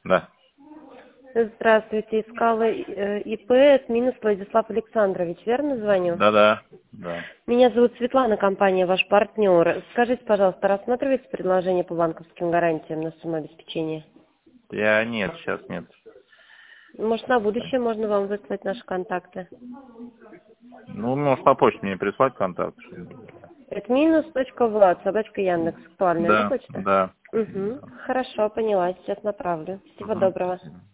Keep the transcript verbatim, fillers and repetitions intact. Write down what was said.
Да. Здравствуйте, искала э, ИП, это минус Владислав Александрович, верно звоню? Да-да. Да. Меня зовут Светлана, компания ваш партнер. Скажите, пожалуйста, рассматриваете предложение по банковским гарантиям на самообеспечение? Я нет, сейчас нет. Может, на будущее можно вам выслать наши контакты? Ну, может, по почте мне прислать контакт. Это минус точка влад, собачка Яндекс, актуальная, да, Да, почта? да. Угу. Хорошо, поняла, сейчас направлю. Всего Мгм. доброго. Спасибо.